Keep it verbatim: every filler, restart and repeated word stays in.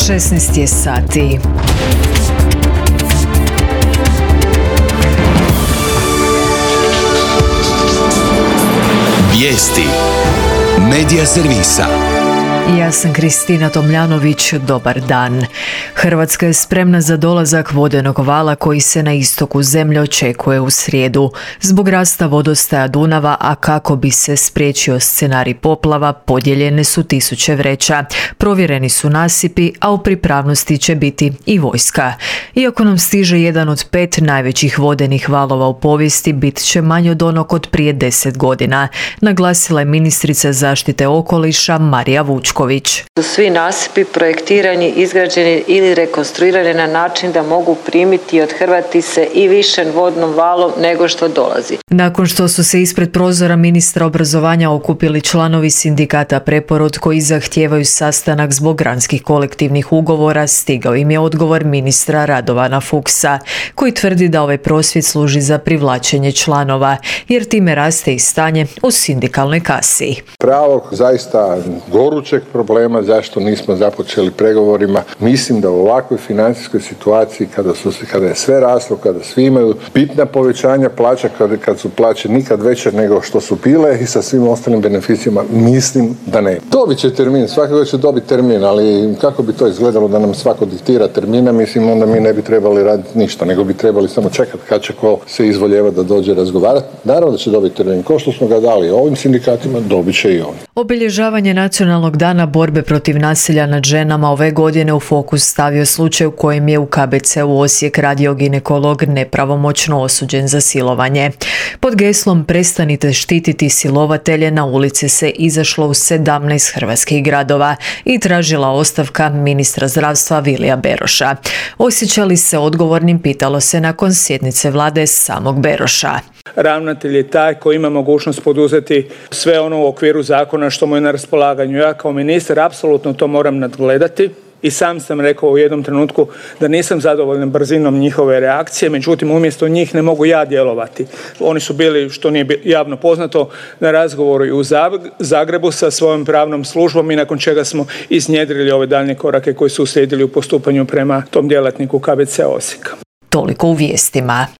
šesnaest je sati. Vijesti Medija servisa. Ja sam Kristina Tomljanović, dobar dan. Hrvatska je spremna za dolazak vodenog vala koji se na istoku zemlje očekuje u srijedu. Zbog rasta vodostaja Dunava, a kako bi se spriječio scenarij poplava, podijeljene su tisuće vreća. Provjereni su nasipi, a u pripravnosti će biti i vojska. Iako nam stiže jedan od pet najvećih vodenih valova u povijesti, bit će manji od onog od prije deset godina, naglasila je ministrica zaštite okoliša Marija Vučković. Svi nasipi projektirani, izgrađeni ili rekonstruirani na način da mogu primiti i othrvati se i višem vodnom valom nego što dolazi. Nakon što su se ispred prozora ministra obrazovanja okupili članovi sindikata Preporod koji zahtijevaju sastanak zbog granskih kolektivnih ugovora, stigao im je odgovor ministra Radovana Fuchsa, koji tvrdi da ovaj prosvjed služi za privlačenje članova, jer time raste i stanje u sindikalnoj kasi. Pravog, zaista gorućeg problema zašto nismo započeli pregovorima. Mislim da u ovakvoj financijskoj situaciji kada su kada je sve raslo, kada svi imaju bitna povećanja plaća, kada kad su plaće nikad veće nego što su bile i sa svim ostalim beneficijama, mislim da ne. Dobit će termin, svakako će dobiti termin, ali kako bi to izgledalo da nam svako diktira termina, mislim onda mi ne bi trebali raditi ništa, nego bi trebali samo čekati kad će ko se izvoljeva da dođe razgovarati. Naravno da će dobiti termin, ko što smo ga dali ovim sindikatima, dobit će i oni. Obilježavanje Nacionalnog dana borbe protiv nasilja nad ženama ove godine u fokus stavio slučaj u kojem je u K B C-u Osijek radio ginekolog nepravomoćno osuđen za silovanje. Pod geslom "Prestanite štititi silovatelje" na ulici se izašlo u sedamnaest hrvatskih gradova i tražila ostavka ministra zdravstva Vilija Beroša. Osjeća li se odgovornim, pitalo se nakon sjednice vlade samog Beroša. Ravnatelj je taj koji ima mogućnost poduzeti sve ono u okviru zakona što mu je na raspolaganju. Ja kao ministar apsolutno to moram nadgledati i sam sam rekao u jednom trenutku da nisam zadovoljan brzinom njihove reakcije, međutim umjesto njih ne mogu ja djelovati. Oni su bili, što nije javno poznato, na razgovoru i u Zagrebu sa svojom pravnom službom i nakon čega smo iznjedrili ove daljnje korake koji su uslijedili u postupanju prema tom djelatniku K B C Osijeka. Toliko u vijestima.